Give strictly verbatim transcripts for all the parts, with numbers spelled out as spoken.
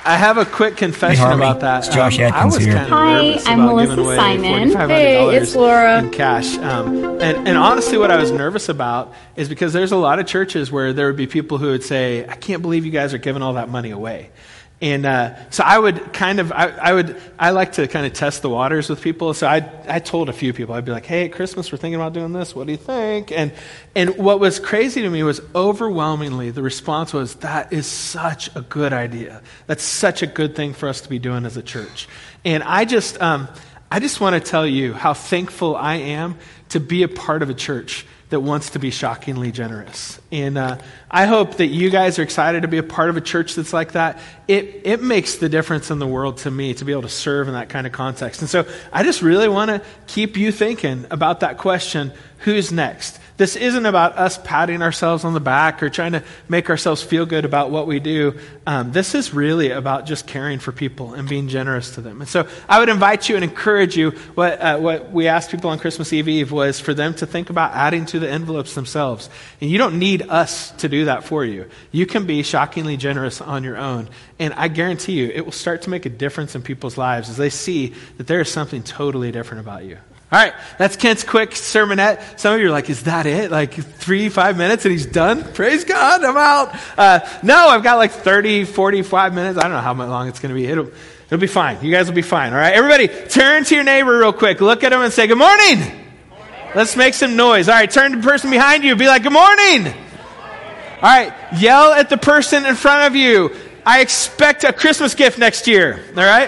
I have a quick confession Hey, Harley. about that. It's Josh um, I was Atkins here. kind of Hi, nervous I'm about Melissa giving away Simon. forty-five hundred Hey, dollars it's Laura. in cash. Um, and, and honestly, what I was nervous about is because there's a lot of churches where there would be people who would say, I can't believe you guys are giving all that money away. And uh, so I would kind of, I, I would, I like to kind of test the waters with people. So I, I told a few people, I'd be like, hey, at Christmas, we're thinking about doing this. What do you think? And, and what was crazy to me was overwhelmingly the response was, that is such a good idea. That's such a good thing for us to be doing as a church. And I just, um, I just want to tell you how thankful I am to be a part of a church that wants to be shockingly generous. And uh, I hope that you guys are excited to be a part of a church that's like that. It it makes the difference in the world to me to be able to serve in that kind of context. And so I just really want to keep you thinking about that question, who's next? This isn't about us patting ourselves on the back or trying to make ourselves feel good about what we do. Um, this is really about just caring for people and being generous to them. And so I would invite you and encourage you, what uh, what we asked people on Christmas Eve Eve was for them to think about adding to the envelopes themselves. And you don't need us to do that for you. You can be shockingly generous on your own. And I guarantee you, it will start to make a difference in people's lives as they see that there is something totally different about you. All right, that's Kent's quick sermonette. Some of you are like, is that it? Like three, five minutes and he's done? Praise God, I'm out. Uh, no, I've got like thirty, forty-five minutes. I don't know how long it's going to be. It'll, it'll be fine. You guys will be fine. All right, everybody turn to your neighbor real quick. Look at him and say, good morning. Good morning. Let's make some noise. All right, turn to the person behind you. Be like, good morning. Good morning. All right, yell at the person in front of you. I expect a Christmas gift next year. All right?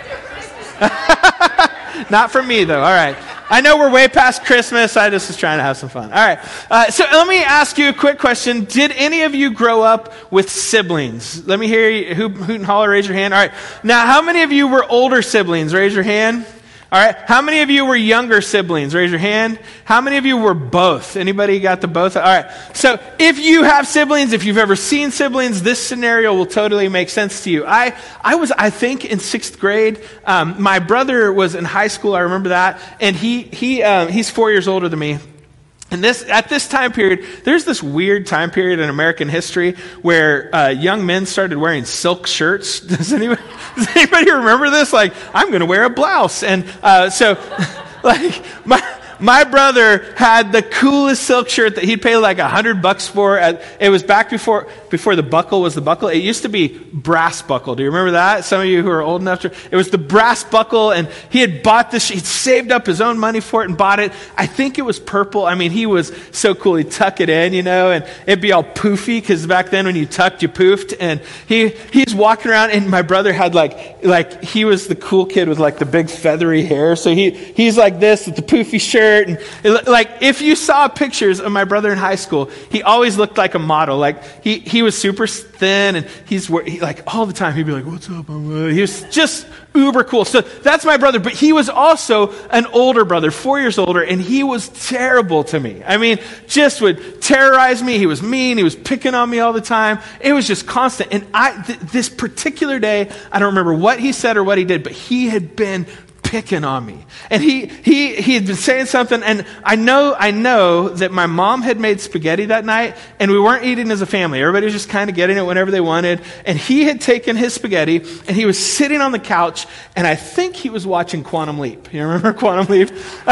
Not from me, though. All right. I know we're way past Christmas. I just was trying to have some fun. All right. Uh, so let me ask you a quick question. Did any of you grow up with siblings? Let me hear you. Hoot, hoot and holler, raise your hand. All right. Now, how many of you were older siblings? Raise your hand. All right. How many of you were younger siblings? Raise your hand. How many of you were both? Anybody got the both? All right. So if you have siblings, if you've ever seen siblings, this scenario will totally make sense to you. I, I was, I think, in sixth grade. Um, my brother was in high school. I remember that. And he, he, um, he's four years older than me. And this, at this time period, there's this weird time period in American history where uh, young men started wearing silk shirts. Does anybody, does anybody remember this? Like, I'm going to wear a blouse. And uh, so, like, my... My brother had the coolest silk shirt that he'd pay like a hundred bucks for. It was back before before the buckle was the buckle. It used to be brass buckle. Do you remember that? Some of you who are old enough to. It was the brass buckle, and he had bought this. He'd saved up his own money for it and bought it. I think it was purple. I mean, he was so cool. He'd tuck it in, you know, and it'd be all poofy because back then when you tucked, you poofed. And he he's walking around, and my brother had like like he was the cool kid with like the big feathery hair. So he he's like this with the poofy shirt. And it, like if you saw pictures of my brother in high school, he always looked like a model. Like he, he was super thin, and he's he, like all the time he'd be like, "What's up?" He was just uber cool. So that's my brother, but he was also an older brother, four years older, and he was terrible to me. I mean, just would terrorize me. He was mean. He was picking on me all the time. It was just constant. And I th- this particular day, I don't remember what he said or what he did, but he had been picking on me. And he he he had been saying something, and I know I know that my mom had made spaghetti that night, and we weren't eating as a family. Everybody was just kind of getting it whenever they wanted. And he had taken his spaghetti, and he was sitting on the couch, and I think he was watching Quantum Leap. You remember Quantum Leap?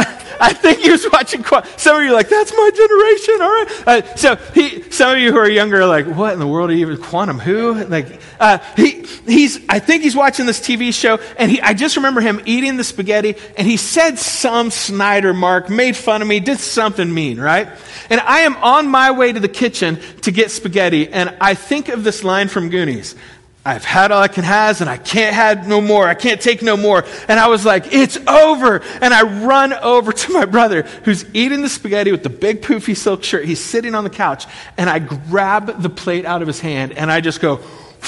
I think he was watching Quantum. Some of you are like, that's my generation, all right? Uh, so he, some of you who are younger are like, what in the world are you even, Quantum who? Like, uh, he he's, I think he's watching this T V show, and he, I just remember him eating the spaghetti, and he said some snide remark, made fun of me, did something mean, right? And I am on my way to the kitchen to get spaghetti, and I think of this line from Goonies. I've had all I can has, and I can't have no more. I can't take no more. And I was like, it's over. And I run over to my brother who's eating the spaghetti with the big poofy silk shirt. He's sitting on the couch, and I grab the plate out of his hand, and I just go,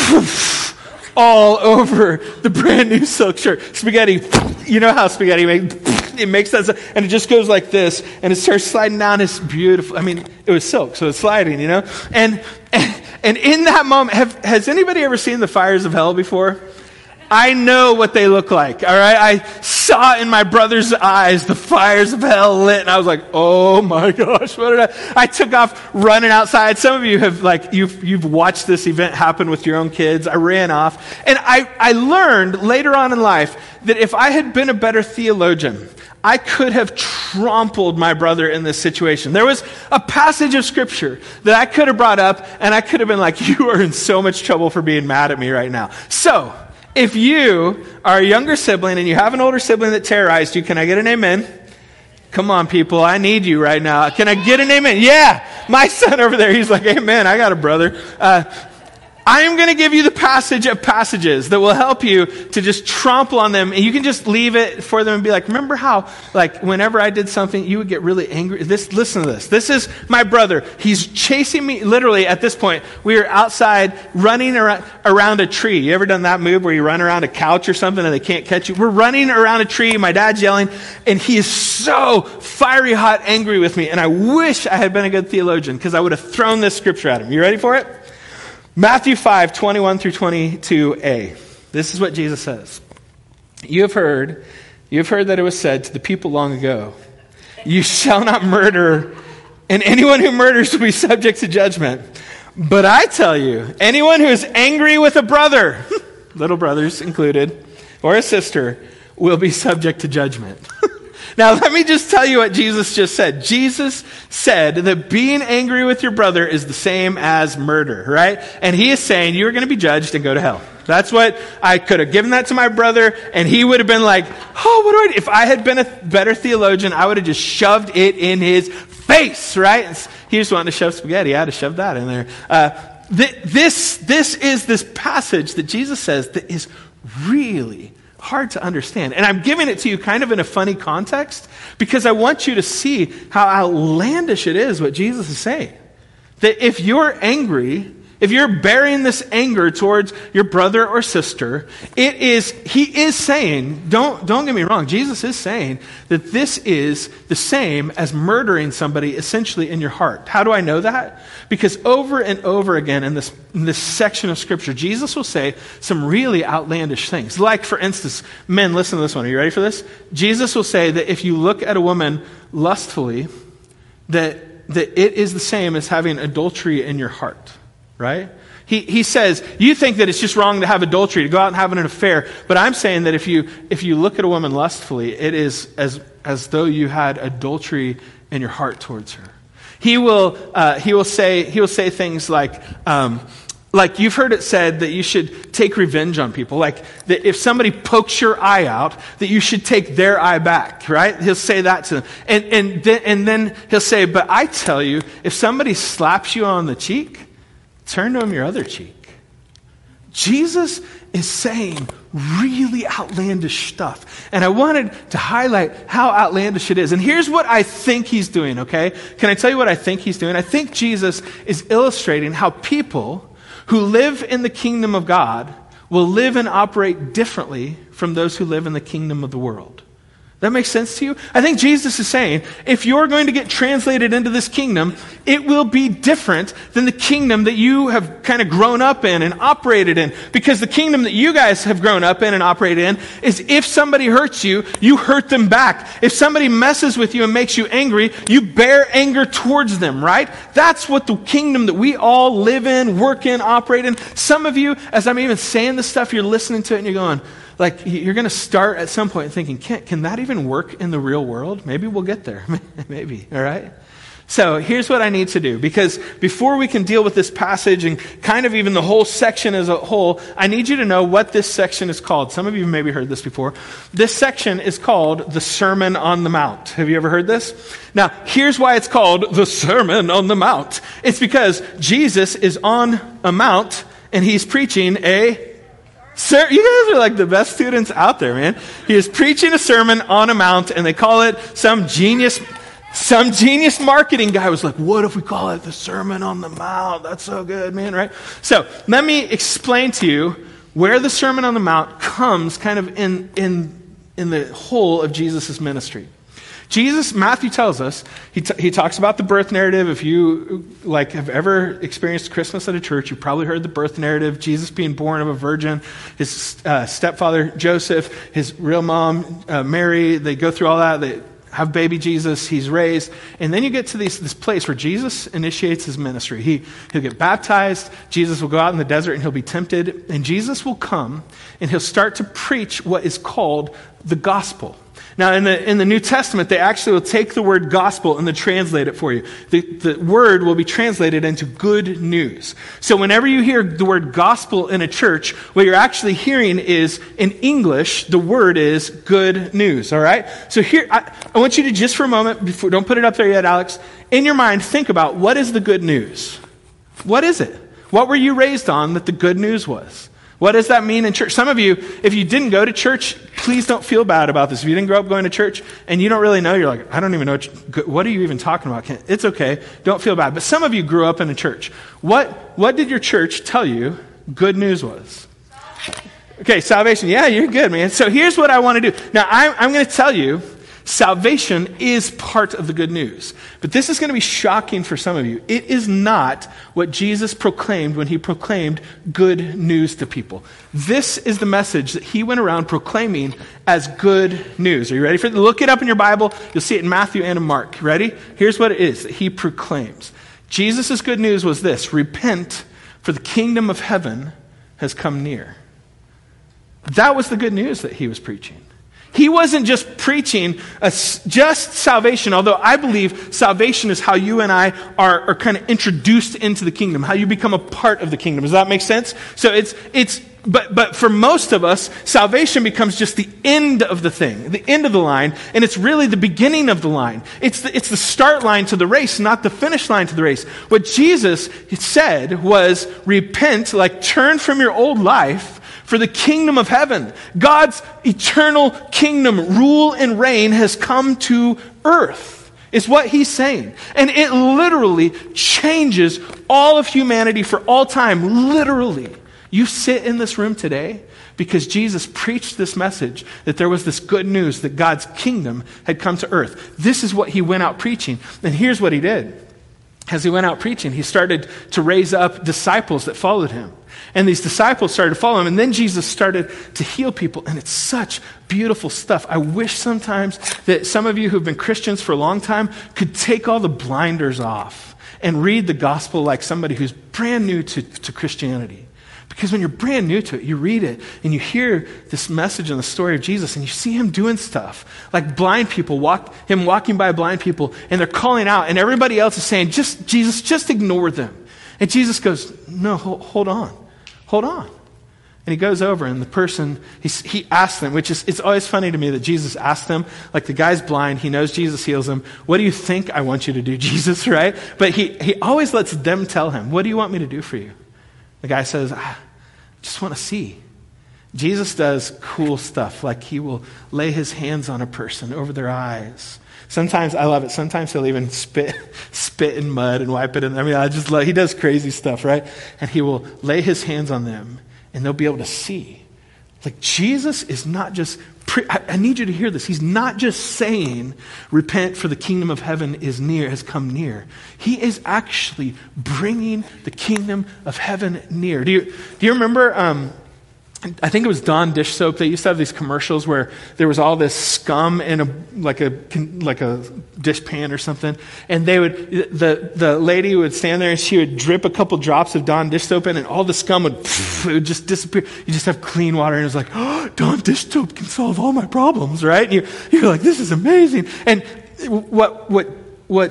all over the brand new silk shirt. Spaghetti, you know how spaghetti makes, it makes that, and it just goes like this, and it starts sliding down. It's beautiful. I mean, it was silk, so it's sliding, you know? And, and, and in that moment, have, has anybody ever seen The Fires of Hell before? I know what they look like, all right? I saw in my brother's eyes the fires of hell lit, and I was like, oh my gosh, what did I... I took off running outside. Some of you have, like, you've, you've watched this event happen with your own kids. I ran off. And I, I learned later on in life that if I had been a better theologian, I could have trampled my brother in this situation. There was a passage of scripture that I could have brought up, and I could have been like, you are in so much trouble for being mad at me right now. So, if you are a younger sibling and you have an older sibling that terrorized you, can I get an amen? Come on, people, I need you right now. Can I get an amen? Yeah, my son over there, he's like, amen, I got a brother. Uh, I am going to give you the passage of passages that will help you to just trample on them. And you can just leave it for them and be like, remember how, like, whenever I did something, you would get really angry? This, listen to this. This is my brother. He's chasing me. Literally, at this point, we are outside running around, around a tree. You ever done that move where you run around a couch or something and they can't catch you? We're running around a tree. My dad's yelling, and he is so fiery hot angry with me. And I wish I had been a good theologian because I would have thrown this scripture at him. You ready for it? Matthew five, twenty-one through twenty-two a. This is what Jesus says. You have heard, you have heard that it was said to the people long ago, you shall not murder, and anyone who murders will be subject to judgment. But I tell you, anyone who is angry with a brother, little brothers included, or a sister, will be subject to judgment. Now, let me just tell you what Jesus just said. Jesus said that being angry with your brother is the same as murder, right? And he is saying you're going to be judged and go to hell. That's what I could have given that to my brother, and he would have been like, oh, what do I do? If I had been a better theologian, I would have just shoved it in his face, right? He just wanted to shove spaghetti. I had to shove that in there. Uh, th- this, this is this passage that Jesus says that is really hard to understand. And I'm giving it to you kind of in a funny context because I want you to see how outlandish it is what Jesus is saying. That if you're angry, if you're bearing this anger towards your brother or sister, it is, he is saying, don't, don't get me wrong, Jesus is saying that this is the same as murdering somebody essentially in your heart. How do I know that? Because over and over again in this, in this section of scripture, Jesus will say some really outlandish things. Like, for instance, men, listen to this one. Are you ready for this? Jesus will say that if you look at a woman lustfully, that, that it is the same as having adultery in your heart. Right? He he says, you think that it's just wrong to have adultery, to go out and have an affair, but I'm saying that if you if you look at a woman lustfully, it is as as though you had adultery in your heart towards her. He will uh, he will say he will say things like um, like you've heard it said that you should take revenge on people, like that if somebody pokes your eye out, that you should take their eye back, right? He'll say that to them, and and then, and then he'll say, but I tell you, if somebody slaps you on the cheek, turn to him your other cheek. Jesus is saying really outlandish stuff. And I wanted to highlight how outlandish it is. And here's what I think he's doing, okay? Can I tell you what I think he's doing? I think Jesus is illustrating how people who live in the kingdom of God will live and operate differently from those who live in the kingdom of the world. That makes sense to you? I think Jesus is saying, if you're going to get translated into this kingdom, it will be different than the kingdom that you have kind of grown up in and operated in. Because the kingdom that you guys have grown up in and operated in is if somebody hurts you, you hurt them back. If somebody messes with you and makes you angry, you bear anger towards them, right? That's what the kingdom that we all live in, work in, operate in. Some of you, as I'm even saying this stuff, you're listening to it and you're going, like, you're going to start at some point thinking, can, can that even work in the real world? Maybe we'll get there. Maybe, all right? So here's what I need to do, because before we can deal with this passage and kind of even the whole section as a whole, I need you to know what this section is called. Some of you maybe heard this before. This section is called the Sermon on the Mount. Have you ever heard this? Now, here's why it's called the Sermon on the Mount. It's because Jesus is on a mount and he's preaching a Sir, you guys are like the best students out there, man. He is preaching a sermon on a mount, and they call it some genius, some genius marketing guy was like, what if we call it the Sermon on the Mount? That's so good, man, right? So let me explain to you where the Sermon on the Mount comes kind of in, in, in the whole of Jesus' ministry. Jesus, Matthew tells us, he, t- he talks about the birth narrative. If you like have ever experienced Christmas at a church, you've probably heard the birth narrative. Jesus being born of a virgin, his uh, stepfather Joseph, his real mom uh, Mary, they go through all that. They have baby Jesus, he's raised. And then you get to these, this place where Jesus initiates his ministry. He, he'll get baptized, Jesus will go out in the desert and he'll be tempted. And Jesus will come and he'll start to preach what is called the gospel. Now, in the in the New Testament, they actually will take the word gospel and they translate it for you. The, the word will be translated into good news. So whenever you hear the word gospel in a church, what you're actually hearing is, in English, the word is good news, all right? So here, I, I want you to just for a moment, before, don't put it up there yet, Alex, in your mind, think about what is the good news? What is it? What were you raised on that the good news was? What does that mean in church? Some of you, if you didn't go to church, please don't feel bad about this. If you didn't grow up going to church and you don't really know, you're like, I don't even know, what, what are you even talking about? It's okay. Don't feel bad. But some of you grew up in a church. What, what did your church tell you good news was? Okay, salvation. Yeah, you're good, man. So here's what I want to do. Now, I'm, I'm going to tell you, salvation is part of the good news. But this is going to be shocking for some of you. It is not what Jesus proclaimed when he proclaimed good news to people. This is the message that he went around proclaiming as good news. Are you ready for it? Look it up in your Bible. You'll see it in Matthew and in Mark. Ready? Here's what it is that he proclaims. Jesus' good news was this: repent, for the kingdom of heaven has come near. That was the good news that he was preaching. He wasn't just preaching a, just salvation, although I believe salvation is how you and I are, are kind of introduced into the kingdom, how you become a part of the kingdom. Does that make sense? So it's, it's, but, but for most of us, salvation becomes just the end of the thing, the end of the line, and it's really the beginning of the line. It's the, it's the start line to the race, not the finish line to the race. What Jesus said was, repent, like turn from your old life, for the kingdom of heaven, God's eternal kingdom, rule and reign has come to earth, is what he's saying. And it literally changes all of humanity for all time. Literally. You sit in this room today because Jesus preached this message that there was this good news that God's kingdom had come to earth. This is what he went out preaching. And here's what he did. As he went out preaching, he started to raise up disciples that followed him. And these disciples started to follow him. And then Jesus started to heal people. And it's such beautiful stuff. I wish sometimes that some of you who've been Christians for a long time could take all the blinders off and read the gospel like somebody who's brand new to, to Christianity. Because when you're brand new to it, you read it and you hear this message and the story of Jesus and you see him doing stuff. Like blind people, walk him walking by blind people, and they're calling out and everybody else is saying, just Jesus, just ignore them. And Jesus goes, no, hold, hold on. Hold on. And he goes over and the person, he, he asks them, which is, it's always funny to me that Jesus asks them, like the guy's blind, he knows Jesus heals him. What do you think I want you to do, Jesus, right? But he, he always lets them tell him, what do you want me to do for you? The guy says, I just want to see. Jesus does cool stuff, like he will lay his hands on a person over their eyes. Sometimes, I love it, sometimes he'll even spit spit in mud and wipe it in. I mean, I just love, he does crazy stuff, right? And he will lay his hands on them and they'll be able to see. Like Jesus is not just, pre- I, I need you to hear this. He's not just saying, repent for the kingdom of heaven is near, has come near. He is actually bringing the kingdom of heaven near. Do you, do you remember, um, I think it was Dawn dish soap. They used to have these commercials where there was all this scum in a like a like a dish pan or something, and they would the the lady would stand there and she would drip a couple drops of Dawn dish soap in, and all the scum would pff, it would just disappear. You just have clean water, and it was like, oh, Dawn dish soap can solve all my problems, right? And you you're like, this is amazing. And what what what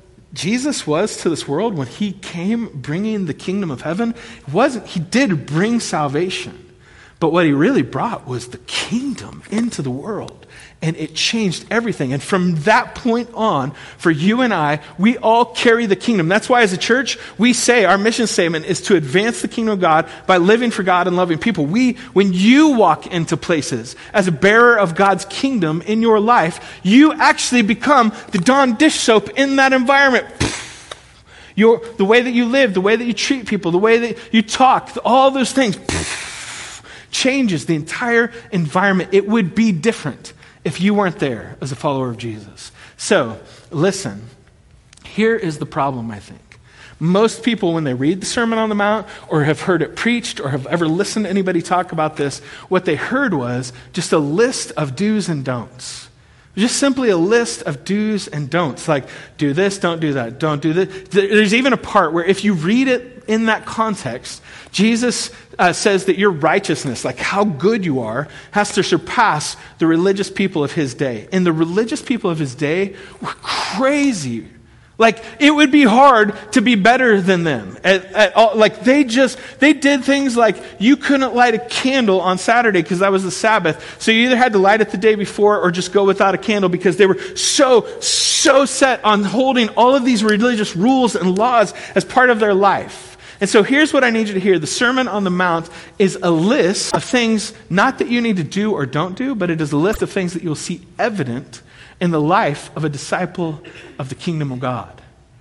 Jesus was to this world when he came bringing the kingdom of heaven, it wasn't he did bring salvation. But what he really brought was the kingdom into the world. And it changed everything. And from that point on, for you and I, we all carry the kingdom. That's why as a church, we say our mission statement is to advance the kingdom of God by living for God and loving people. We, when you walk into places as a bearer of God's kingdom in your life, you actually become the Dawn dish soap in that environment. Your, the way that you live, the way that you treat people, the way that you talk, all those things changes the entire environment. It would be different if you weren't there as a follower of Jesus. So, listen, here is the problem, I think. Most people, when they read the Sermon on the Mount or have heard it preached or have ever listened to anybody talk about this, what they heard was just a list of do's and don'ts. Just simply a list of do's and don'ts, like do this, don't do that, don't do this. There's even a part where if you read it in that context, Jesus uh, says that your righteousness, like how good you are, has to surpass the religious people of his day. And the religious people of his day were crazy. Like, it would be hard to be better than them. At, at all. Like, they just, they did things like you couldn't light a candle on Saturday because that was the Sabbath. So you either had to light it the day before or just go without a candle because they were so, so set on holding all of these religious rules and laws as part of their life. And so here's what I need you to hear. The Sermon on the Mount is a list of things, not that you need to do or don't do, but it is a list of things that you'll see evident in the life of a disciple of the kingdom of God.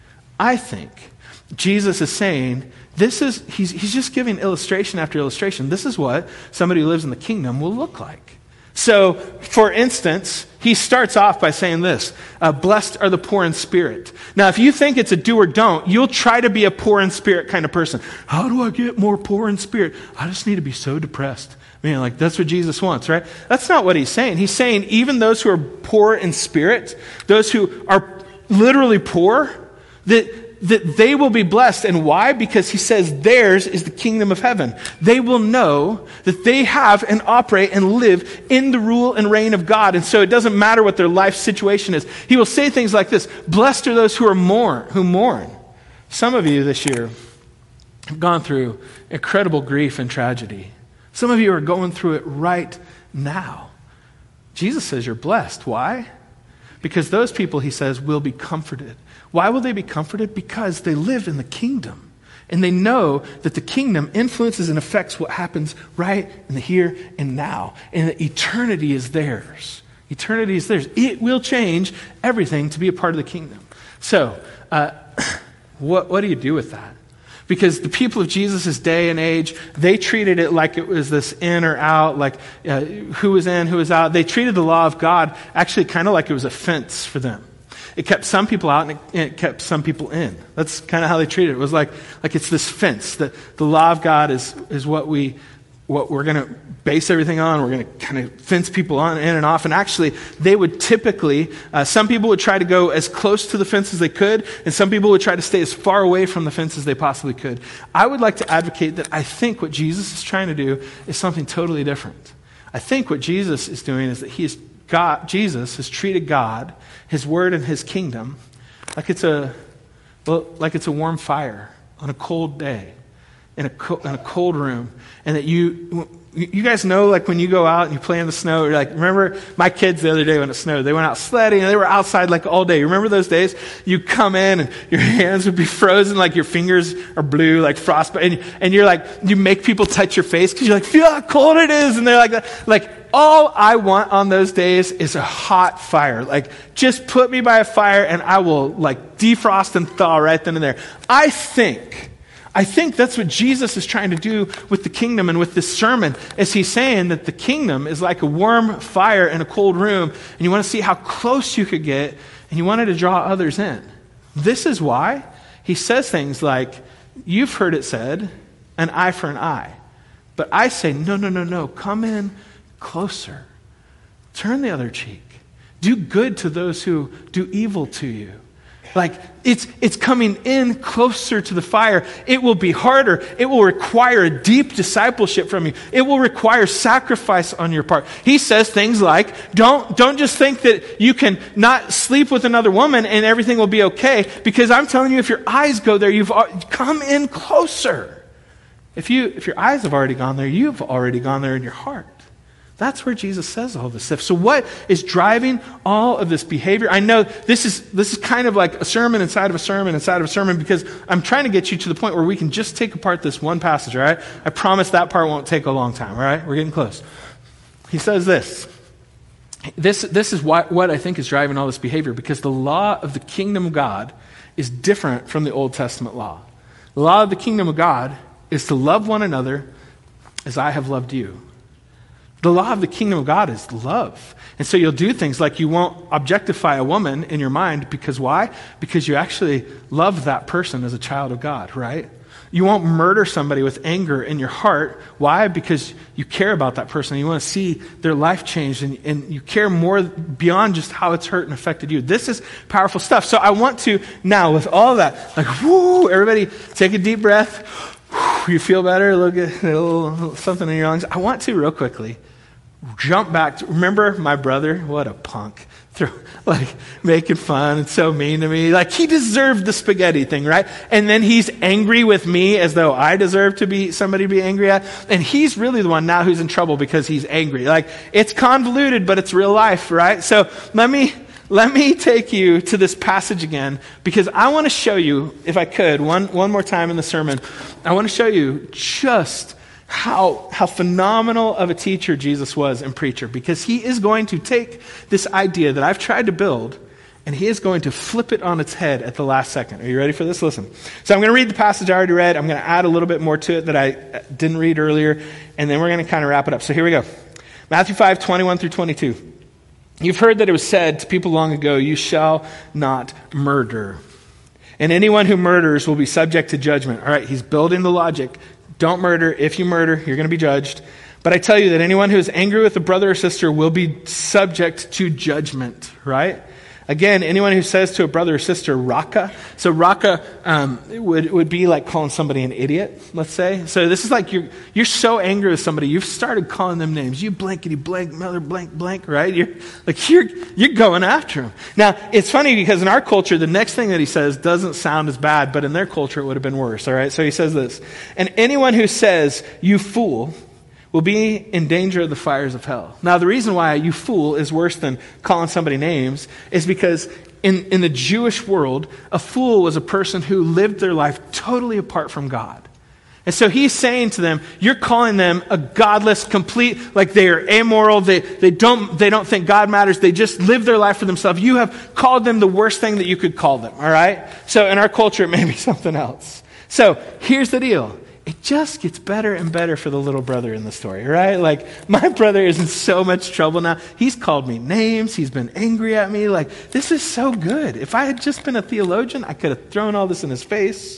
I think Jesus is saying, this is, he's, he's just giving illustration after illustration. This is what somebody who lives in the kingdom will look like. So, for instance, he starts off by saying this, uh, blessed are the poor in spirit. Now, if you think it's a do or don't, you'll try to be a poor in spirit kind of person. How do I get more poor in spirit? I just need to be so depressed. I mean, like, that's what Jesus wants, right? That's not what he's saying. He's saying even those who are poor in spirit, those who are literally poor, that, that they will be blessed. And why? Because he says theirs is the kingdom of heaven. They will know that they have and operate and live in the rule and reign of God. And so it doesn't matter what their life situation is. He will say things like this, blessed are those who are mourn, who mourn. Some of you this year have gone through incredible grief and tragedy. Some of you are going through it right now. Jesus says you're blessed. Why? Because those people, he says, will be comforted. Why will they be comforted? Because they live in the kingdom. And they know that the kingdom influences and affects what happens right in the here and now. And that eternity is theirs. Eternity is theirs. It will change everything to be a part of the kingdom. So, uh, what, what do you do with that? Because the people of Jesus' day and age, they treated it like it was this in or out, like uh, who was in, who was out. They treated the law of God actually kind of like it was a fence for them. It kept some people out and it, it kept some people in. That's kind of how they treated it. It was like, like it's this fence. The, the law of God is, is what, we, what we're going to base everything on. We're going to kind of fence people on, in and off. And actually, they would typically, uh, some people would try to go as close to the fence as they could, and some people would try to stay as far away from the fence as they possibly could. I would like to advocate that I think what Jesus is trying to do is something totally different. I think what Jesus is doing is that he is God, Jesus has treated God, his word and his kingdom, like it's a, well, like it's a warm fire on a cold day in a, co- in a cold room. And that you, you guys know, like when you go out and you play in the snow, you're like, remember my kids the other day when it snowed, they went out sledding and they were outside like all day. You remember those days? You come in and your hands would be frozen, like your fingers are blue, like frostbite. And, and you're like, you make people touch your face because you're like, feel how cold it is. And they're like, that. like, all I want on those days is a hot fire. Like, just put me by a fire and I will like defrost and thaw right then and there. I think, I think that's what Jesus is trying to do with the kingdom and with this sermon, is he's saying that the kingdom is like a warm fire in a cold room, and you want to see how close you could get, and you wanted to draw others in. This is why he says things like, you've heard it said, an eye for an eye. But I say, no, no, no, no, come in closer. Turn the other cheek. Do good to those who do evil to you. Like, it's it's coming in closer to the fire. It will be harder. It will require a deep discipleship from you. It will require sacrifice on your part. He says things like, don't, don't just think that you can not sleep with another woman and everything will be okay, because I'm telling you, if your eyes go there, you've come in closer. If you if your eyes have already gone there, you've already gone there in your heart. That's where Jesus says all this stuff. So what is driving all of this behavior? I know this is this is kind of like a sermon inside of a sermon inside of a sermon, because I'm trying to get you to the point where we can just take apart this one passage, all right? I promise that part won't take a long time, all right? We're getting close. He says this. This, this is what, what I think is driving all this behavior, because the law of the kingdom of God is different from the Old Testament law. The law of the kingdom of God is to love one another as I have loved you. The law of the kingdom of God is love. And so you'll do things like you won't objectify a woman in your mind because why? Because you actually love that person as a child of God, right? You won't murder somebody with anger in your heart. Why? Because you care about that person. You want to see their life changed, and, and you care more beyond just how it's hurt and affected you. This is powerful stuff. So I want to now, with all that, like, whoo, everybody take a deep breath. You feel better? A little, bit, a little, a little something in your lungs. I want to, real quickly, jump back. To, remember my brother? What a punk. Through, like, making fun and so mean to me. Like, he deserved the spaghetti thing, right? And then he's angry with me as though I deserve to be somebody to be angry at. And he's really the one now who's in trouble because he's angry. Like, it's convoluted, but it's real life, right? So let me, let me take you to this passage again, because I want to show you, if I could, one, one more time in the sermon, I want to show you just How, how phenomenal of a teacher Jesus was and preacher, because he is going to take this idea that I've tried to build and he is going to flip it on its head at the last second. Are you ready for this? Listen. So I'm going to read the passage I already read. I'm going to add a little bit more to it that I didn't read earlier, and then we're going to kind of wrap it up. So here we go. Matthew five, twenty-one through twenty-two. You've heard that it was said to people long ago, you shall not murder. And anyone who murders will be subject to judgment. All right, he's building the logic. Don't murder. If you murder, you're going to be judged. But I tell you that anyone who is angry with a brother or sister will be subject to judgment, right? Again, anyone who says to a brother or sister, raka. So raka um, would, would be like calling somebody an idiot, let's say. So this is like you're, you're so angry with somebody, you've started calling them names. You blankety blank, mother blank blank, right? You're like, you're, you're going after them. Now, it's funny because in our culture, the next thing that he says doesn't sound as bad, but in their culture, it would have been worse, all right? So he says this, and anyone who says, you fool, will be in danger of the fires of hell. Now, the reason why you fool is worse than calling somebody names is because in, in the Jewish world, a fool was a person who lived their life totally apart from God. And so he's saying to them, you're calling them a godless, complete, like they are amoral, they, they don't they don't think God matters, they just live their life for themselves. You have called them the worst thing that you could call them, all right? So in our culture, it may be something else. So here's the deal. It just gets better and better for the little brother in the story, right? Like, my brother is in so much trouble now. He's called me names. He's been angry at me. Like, this is so good. If I had just been a theologian, I could have thrown all this in his face.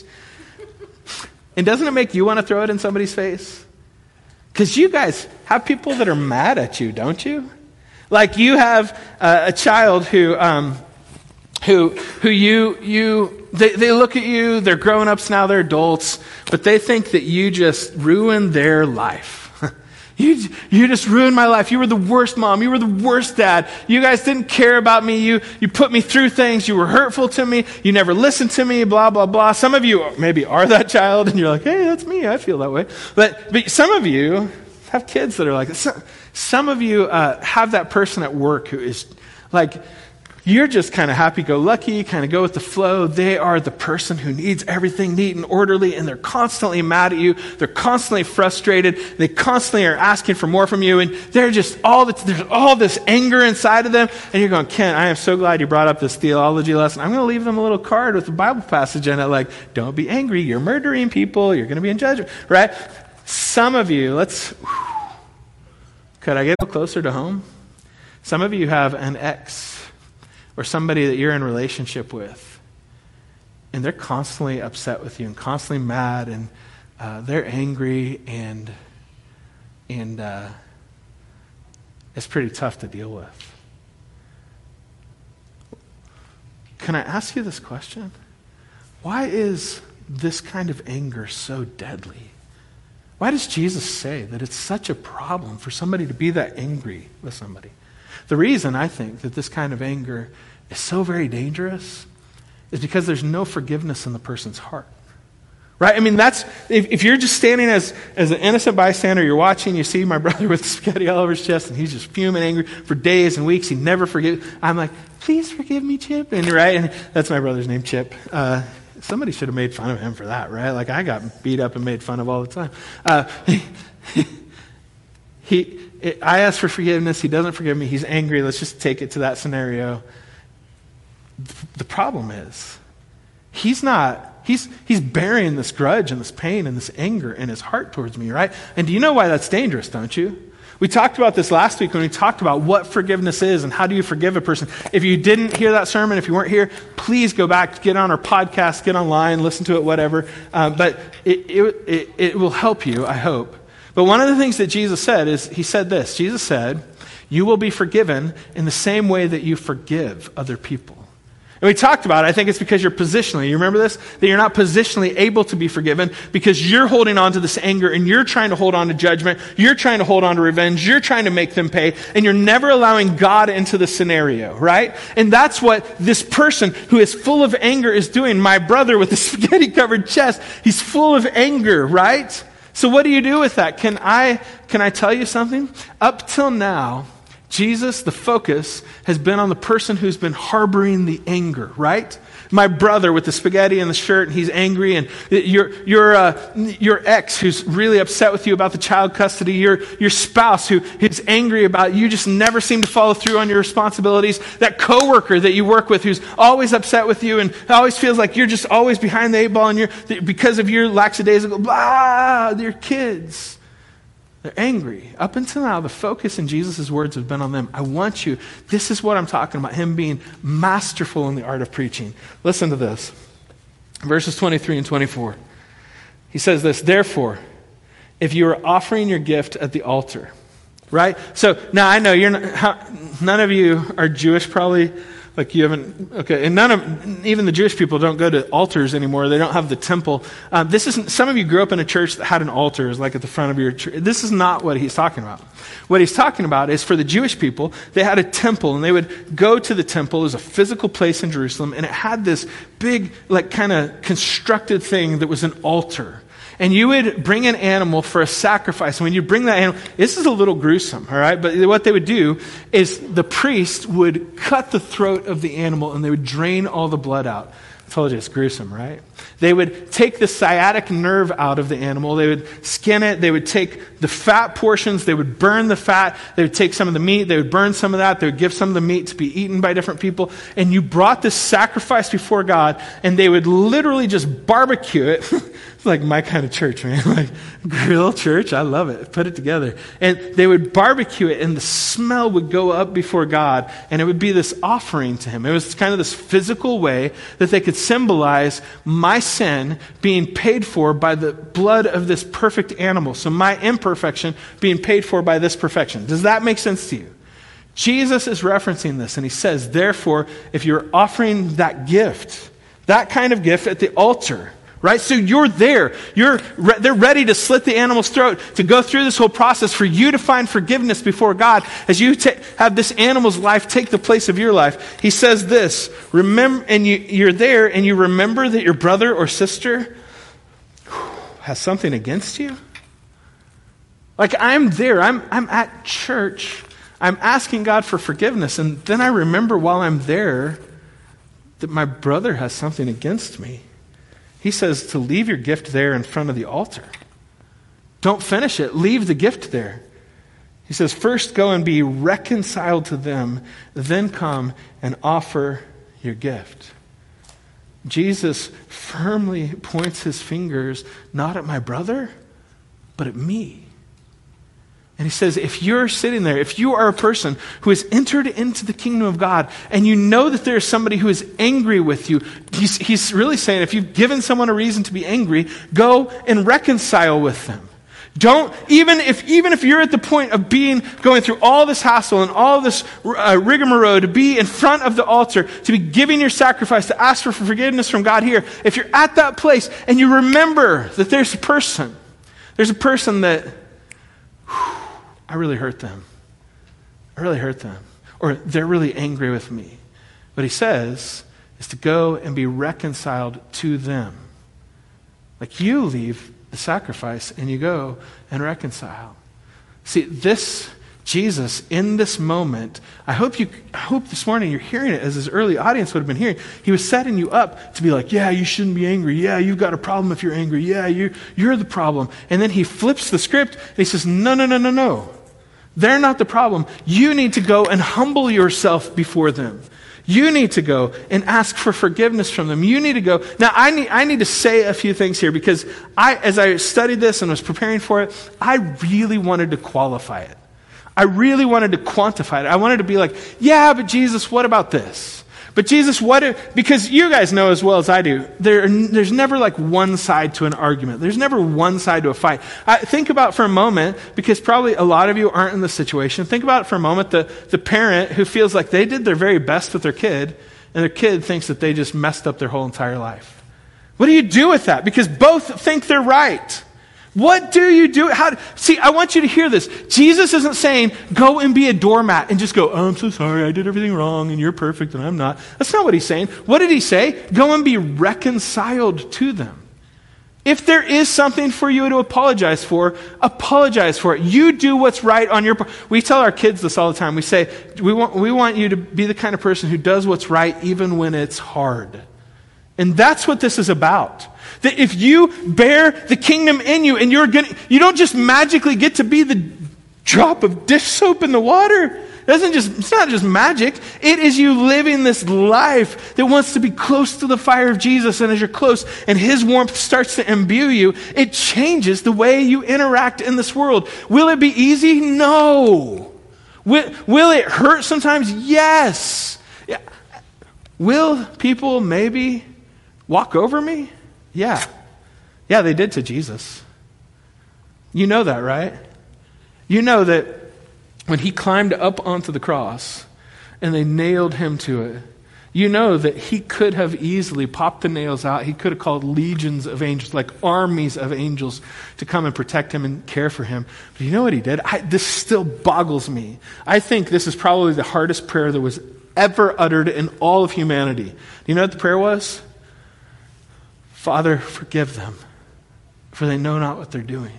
And doesn't it make you want to throw it in somebody's face? Because you guys have people that are mad at you, don't you? Like, you have uh, a child who... Um, Who, who you, you, they, they look at you, they're grown-ups now, they're adults, but they think that you just ruined their life. you, you just ruined my life. You were the worst mom. You were the worst dad. You guys didn't care about me. You, you put me through things. You were hurtful to me. You never listened to me, blah, blah, blah. Some of you maybe are that child, and you're like, hey, that's me. I feel that way. But, but some of you have kids that are like, some, some of you uh, have that person at work who is like, you're just kind of happy-go-lucky, kind of go with the flow. They are the person who needs everything neat and orderly, and they're constantly mad at you. They're constantly frustrated. They constantly are asking for more from you, and they're just all the, there's all this anger inside of them. And you're going, Ken, I am so glad you brought up this theology lesson. I'm going to leave them a little card with a Bible passage in it, like, don't be angry. You're murdering people. You're going to be in judgment, right? Some of you, let's, whew, could I get a little closer to home? Some of you have an ex or somebody that you're in relationship with, and they're constantly upset with you and constantly mad, and uh, they're angry, and and uh, it's pretty tough to deal with. Can I ask you this question? Why is this kind of anger so deadly? Why does Jesus say that it's such a problem for somebody to be that angry with somebody? The reason I think that this kind of anger is so very dangerous is because there's no forgiveness in the person's heart. Right? I mean, that's, if, if you're just standing as, as an innocent bystander, you're watching, you see my brother with spaghetti all over his chest, and he's just fuming angry for days and weeks. He never forgives. I'm like, please forgive me, Chip. And right, and that's my brother's name, Chip. Uh, somebody should have made fun of him for that, right? Like, I got beat up and made fun of all the time. Uh, he, it, I ask for forgiveness. He doesn't forgive me. He's angry. Let's just take it to that scenario. The problem is, he's not, he's he's bearing this grudge and this pain and this anger in his heart towards me, right? And do you know why that's dangerous, don't you? We talked about this last week when we talked about what forgiveness is and how do you forgive a person. If you didn't hear that sermon, if you weren't here, please go back, get on our podcast, get online, listen to it, whatever. Um, but it, it, it, it will help you, I hope. But one of the things that Jesus said is, he said this. Jesus said, you will be forgiven in the same way that you forgive other people. And we talked about it. I think it's because you're positionally, you remember this? That you're not positionally able to be forgiven because you're holding on to this anger and you're trying to hold on to judgment. You're trying to hold on to revenge. You're trying to make them pay. And you're never allowing God into the scenario, right? And that's what this person who is full of anger is doing. My brother with the spaghetti-covered chest, he's full of anger, right? So what do you do with that? Can I, can I tell you something? Up till now, Jesus, the focus, has been on the person who's been harboring the anger, right? My brother with the spaghetti and the shirt, and he's angry, and your your uh, your ex who's really upset with you about the child custody, your your spouse who is angry about you just never seem to follow through on your responsibilities, that coworker that you work with who's always upset with you and always feels like you're just always behind the eight ball, and you're because of your lackadaisical blah, your kids. They're angry. Up until now, the focus in Jesus' words has been on them. I want you, this is what I'm talking about, him being masterful in the art of preaching. Listen to this. Verses twenty-three and twenty-four. He says this, therefore, if you are offering your gift at the altar, right? So now I know you're not, how, none of you are Jewish probably. Like you haven't, okay, and none of, even the Jewish people don't go to altars anymore. They don't have the temple. Um, this isn't, some of you grew up in a church that had an altar, like at the front of your church. This is not what he's talking about. What he's talking about is for the Jewish people, they had a temple and they would go to the temple. It was a physical place in Jerusalem and it had this big, like kind of constructed thing that was an altar. And you would bring an animal for a sacrifice. And when you bring that animal, this is a little gruesome, all right? But what they would do is the priest would cut the throat of the animal and they would drain all the blood out. I told you it's gruesome, right? They would take the sciatic nerve out of the animal. They would skin it. They would take the fat portions. They would burn the fat. They would take some of the meat. They would burn some of that. They would give some of the meat to be eaten by different people. And you brought this sacrifice before God, and they would literally just barbecue it. It's like my kind of church, man. Like grill church. I love it. Put it together. And they would barbecue it, and the smell would go up before God, and it would be this offering to him. It was kind of this physical way that they could symbolize my sin being paid for by the blood of this perfect animal. So my imperfection being paid for by this perfection. Does that make sense to you? Jesus is referencing this, and he says, therefore, if you're offering that gift, that kind of gift at the altar, right? So you're there. You're re- they're ready to slit the animal's throat, to go through this whole process for you to find forgiveness before God as you ta- have this animal's life take the place of your life. He says this, remember, and you, you're there and you remember that your brother or sister has something against you. Like I'm there. I'm, I'm at church. I'm asking God for forgiveness. And then I remember while I'm there that my brother has something against me. He says to leave your gift there in front of the altar. Don't finish it. Leave the gift there. He says, first go and be reconciled to them, then come and offer your gift. Jesus firmly points his fingers not at my brother, but at me. And he says, if you're sitting there, if you are a person who has entered into the kingdom of God, and you know that there's somebody who is angry with you, he's, he's really saying, if you've given someone a reason to be angry, go and reconcile with them. Don't, even if even if you're at the point of being, going through all this hassle and all this uh, rigmarole to be in front of the altar, to be giving your sacrifice, to ask for forgiveness from God here, if you're at that place and you remember that there's a person, there's a person that, whew, I really hurt them. I really hurt them. Or they're really angry with me. What he says is to go and be reconciled to them. Like you leave the sacrifice and you go and reconcile. See, this Jesus in this moment, I hope you I hope this morning you're hearing it as his early audience would have been hearing. He was setting you up to be like, yeah, you shouldn't be angry. Yeah, you've got a problem if you're angry. Yeah, you, you're the problem. And then he flips the script and he says, no, no, no, no, no. They're not the problem. You need to go and humble yourself before them. You need to go and ask for forgiveness from them. You need to go. Now, I need, I need to say a few things here because I, as I studied this and was preparing for it, I really wanted to qualify it. I really wanted to quantify it. I wanted to be like, yeah, but Jesus, what about this? But Jesus, what if, because you guys know as well as I do, there, there's never like one side to an argument. There's never one side to a fight. I, think about for a moment, because probably a lot of you aren't in this situation, think about for a moment the, the parent who feels like they did their very best with their kid, and their kid thinks that they just messed up their whole entire life. What do you do with that? Because both think they're right. What do you do? How? See, I want you to hear this. Jesus isn't saying, go and be a doormat and just go, oh, I'm so sorry, I did everything wrong and you're perfect and I'm not. That's not what he's saying. What did he say? Go and be reconciled to them. If there is something for you to apologize for, apologize for it. You do what's right on your part. We tell our kids this all the time. We say, we want, we want you to be the kind of person who does what's right even when it's hard. And that's what this is about. That if you bear the kingdom in you and you're gonna, you don't just magically get to be the drop of dish soap in the water. It doesn't just, it's not just magic. It is you living this life that wants to be close to the fire of Jesus. And as you're close and his warmth starts to imbue you, it changes the way you interact in this world. Will it be easy? No. Will, will it hurt sometimes? Yes. Yeah. Will people maybe walk over me? Yeah. Yeah, they did to Jesus. You know that, right? You know that when he climbed up onto the cross and they nailed him to it, you know that he could have easily popped the nails out. He could have called legions of angels, like armies of angels, to come and protect him and care for him. But you know what he did? I, this still boggles me. I think this is probably the hardest prayer that was ever uttered in all of humanity. Do you know what the prayer was? Father, forgive them, for they know not what they're doing.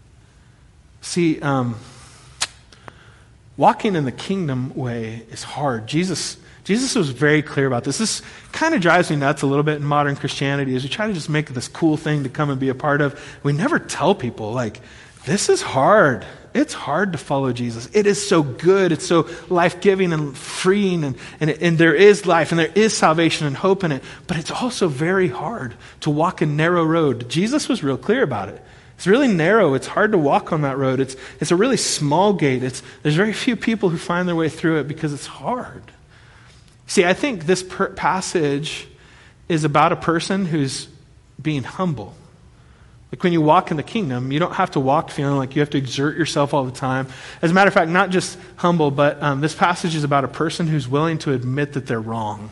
See, um, walking in the kingdom way is hard. Jesus, Jesus was very clear about this. This kind of drives me nuts a little bit in modern Christianity, as we try to just make this cool thing to come and be a part of. We never tell people, like, this is hard. It's hard to follow Jesus. It is so good. It's so life-giving and freeing, and, and, and there is life, and there is salvation and hope in it. But it's also very hard to walk a narrow road. Jesus was real clear about it. It's really narrow. It's hard to walk on that road. It's, it's a really small gate. It's, there's very few people who find their way through it because it's hard. See, I think this per- passage is about a person who's being humble. Like when you walk in the kingdom, you don't have to walk feeling like you have to exert yourself all the time. As a matter of fact, not just humble, but um, this passage is about a person who's willing to admit that they're wrong.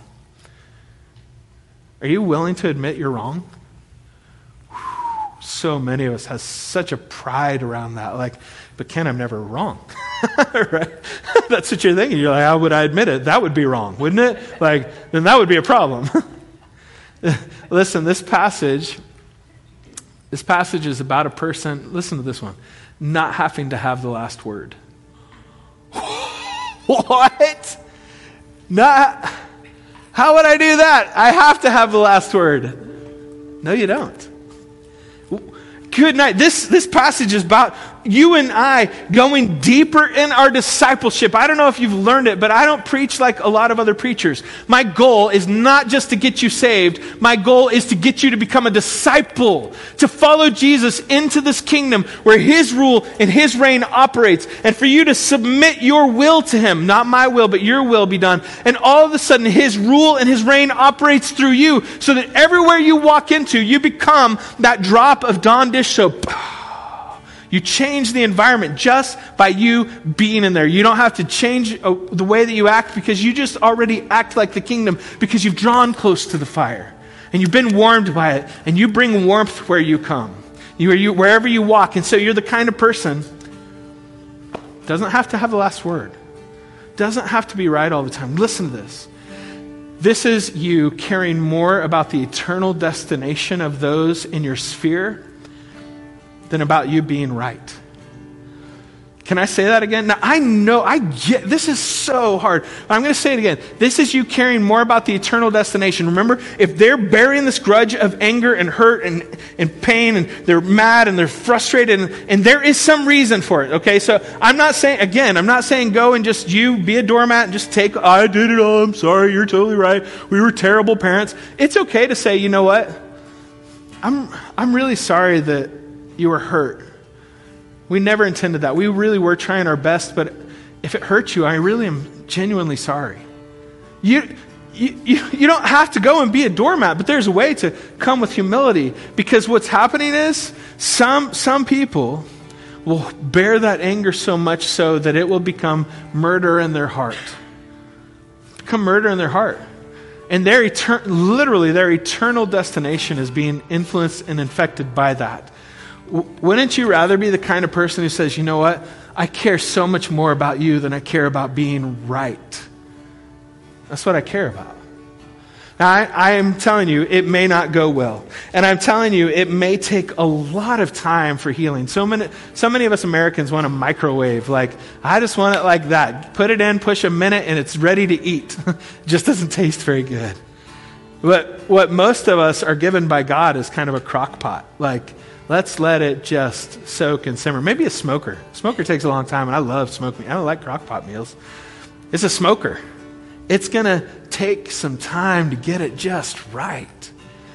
Are you willing to admit you're wrong? Whew, so many of us have such a pride around that. Like, but Ken, I'm never wrong. Right? That's what you're thinking. You're like, how would I admit it? That would be wrong, wouldn't it? Like, then that would be a problem. Listen, this passage... This passage is about a person, listen to this one, not having to have the last word. What? Not, how would I do that? I have to have the last word. No, you don't. Good night. This, this passage is about you and I going deeper in our discipleship. I don't know if you've learned it, but I don't preach like a lot of other preachers. My goal is not just to get you saved. My goal is to get you to become a disciple, to follow Jesus into this kingdom where his rule and his reign operates, and for you to submit your will to him. Not my will, but your will be done. And all of a sudden, his rule and his reign operates through you so that everywhere you walk into, you become that drop of Dawn dish soap. You change the environment just by you being in there. You don't have to change uh, the way that you act because you just already act like the kingdom because you've drawn close to the fire and you've been warmed by it, and you bring warmth where you come. You, you wherever you walk. And so you're the kind of person doesn't have to have the last word. Doesn't have to be right all the time. Listen to this. This is you caring more about the eternal destination of those in your sphere than about you being right. Can I say that again? Now, I know, I get, this is so hard. But I'm going to say it again. This is you caring more about the eternal destination. Remember, if they're bearing this grudge of anger and hurt and, and pain, and they're mad and they're frustrated, and, and there is some reason for it, okay? So I'm not saying, again, I'm not saying go and just you be a doormat and just take, I did it all, I'm sorry, you're totally right. We were terrible parents. It's okay to say, you know what? I'm I'm really sorry that you were hurt. We never intended that. We really were trying our best, but if it hurts you, I really am genuinely sorry. You, you, you, you don't have to go and be a doormat, but there's a way to come with humility, because what's happening is some, some people will bear that anger so much so that it will become murder in their heart. Become murder in their heart. And their etern- literally their eternal destination is being influenced and infected by that. W- wouldn't you rather be the kind of person who says, you know what, I care so much more about you than I care about being right? That's what I care about. Now, I, I am telling you, it may not go well. And I'm telling you, it may take a lot of time for healing. So many, so many of us Americans want a microwave. Like, I just want it like that. Put it in, push a minute, and it's ready to eat. It just doesn't taste very good. What, what most of us are given by God is kind of a crock pot. Like, let's let it just soak and simmer. Maybe a smoker. Smoker takes a long time, and I love smoking. I don't like crock pot meals. It's a smoker. It's going to take some time to get it just right.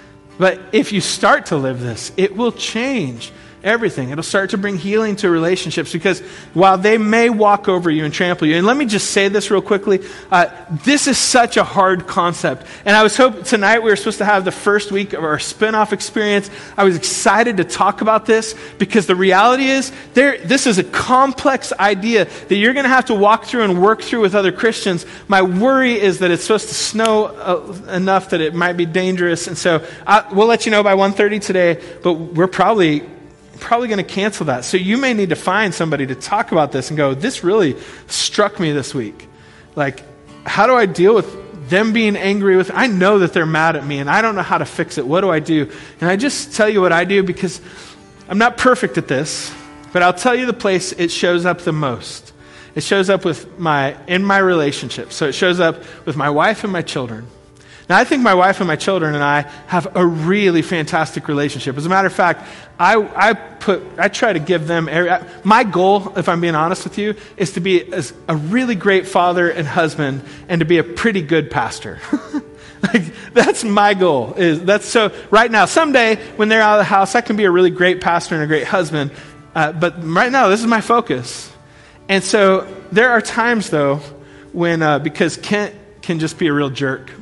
But if you start to live this, it will change everything. It'll start to bring healing to relationships, because while they may walk over you and trample you, and let me just say this real quickly, uh, this is such a hard concept. And I was hoping tonight we were supposed to have the first week of our spin-off experience. I was excited to talk about this, because the reality is there. This is a complex idea that you're going to have to walk through and work through with other Christians. My worry is that it's supposed to snow uh, enough that it might be dangerous. And so I, we'll let you know by one thirty today, but we're probably probably going to cancel that. So you may need to find somebody to talk about this and go, this really struck me this week. Like, how do I deal with them being angry with, I know that they're mad at me and I don't know how to fix it. What do I do? And I just tell you what I do, because I'm not perfect at this, but I'll tell you the place it shows up the most. It shows up with my, in my relationship. So it shows up with my wife and my children. Now, I think my wife and my children and I have a really fantastic relationship. As a matter of fact, I, I put I try to give them every, my goal, if I'm being honest with you, is to be as, a really great father and husband, and to be a pretty good pastor. Like, that's my goal. Is that's so right now. Someday when they're out of the house, I can be a really great pastor and a great husband. Uh, but right now, this is my focus. And so there are times though when uh, because Kent can just be a real jerk,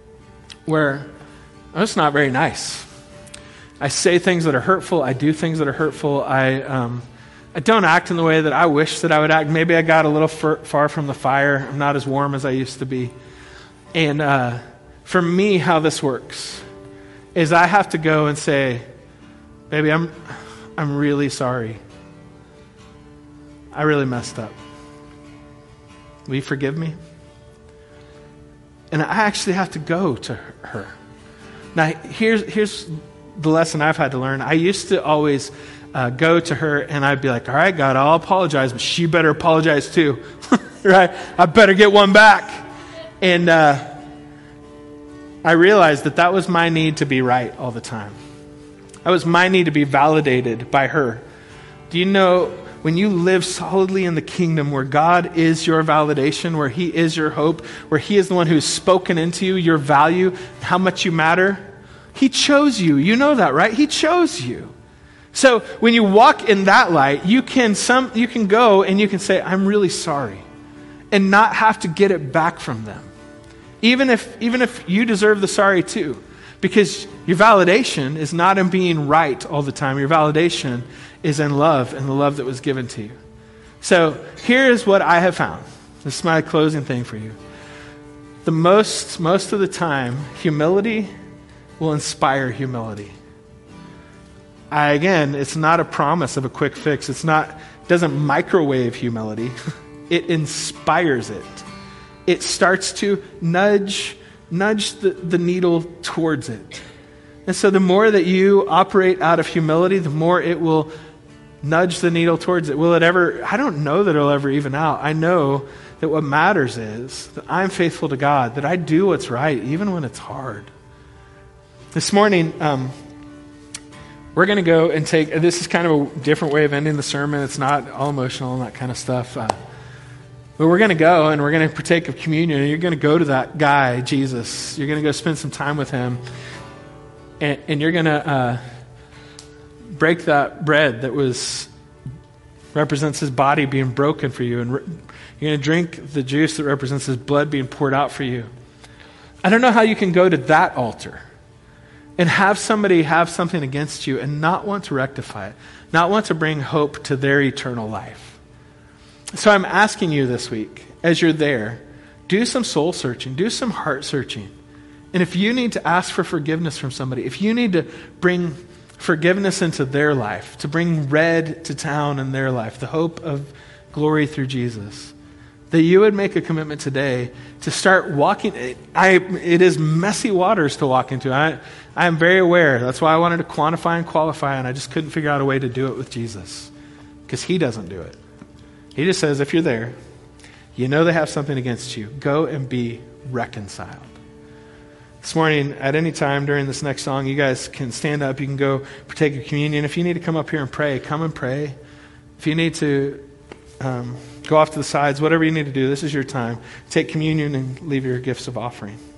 where I'm just not very nice. I say things that are hurtful. I do things that are hurtful. I um, I don't act in the way that I wish that I would act. Maybe I got a little far, far from the fire. I'm not as warm as I used to be. And uh, for me, how this works is I have to go and say, baby, I'm I'm really sorry. I really messed up. Will you forgive me? And I actually have to go to her. Now, here's here's the lesson I've had to learn. I used to always uh, go to her and I'd be like, all right, God, I'll apologize, but she better apologize too. Right? I better get one back. And uh, I realized that that was my need to be right all the time. That was my need to be validated by her. Do you know, when you live solidly in the kingdom where God is your validation, where he is your hope, where he is the one who's spoken into you, your value, how much you matter, he chose you. You know that, right? He chose you. So when you walk in that light, you can some you can go and you can say, I'm really sorry, and not have to get it back from them. Even if even if you deserve the sorry too. Because your validation is not in being right all the time. Your validation is in love, and the love that was given to you. So here's what I have found. This is my closing thing for you. The most, most of the time, humility will inspire humility. I, again, it's not a promise of a quick fix. It's not, it doesn't microwave humility. It inspires it. It starts to nudge, nudge the, the needle towards it. And so the more that you operate out of humility, the more it will nudge the needle towards it. Will it ever? I don't know that it'll ever even out. I know that what matters is that I'm faithful to God, that I do what's right, even when it's hard. This morning, um, we're going to go and take, this is kind of a different way of ending the sermon. It's not all emotional and that kind of stuff. Uh, but we're going to go and we're going to partake of communion. And you're going to go to that guy, Jesus. You're going to go spend some time with him. And, and you're going to uh, break that bread that was represents his body being broken for you, and re- you're going to drink the juice that represents his blood being poured out for you. I don't know how you can go to that altar and have somebody have something against you and not want to rectify it, not want to bring hope to their eternal life. So I'm asking you this week, as you're there, do some soul searching, do some heart searching. And if you need to ask for forgiveness from somebody, if you need to bring forgiveness into their life, to bring red to town in their life, the hope of glory through Jesus, that you would make a commitment today to start walking. I, it is messy waters to walk into. I, I am very aware. That's why I wanted to quantify and qualify, and I just couldn't figure out a way to do it with Jesus, because he doesn't do it. He just says, if you're there, you know they have something against you, go and be reconciled. This morning, at any time during this next song, you guys can stand up. You can go partake of communion. If you need to come up here and pray, come and pray. If you need to um, go off to the sides, whatever you need to do, this is your time. Take communion and leave your gifts of offering.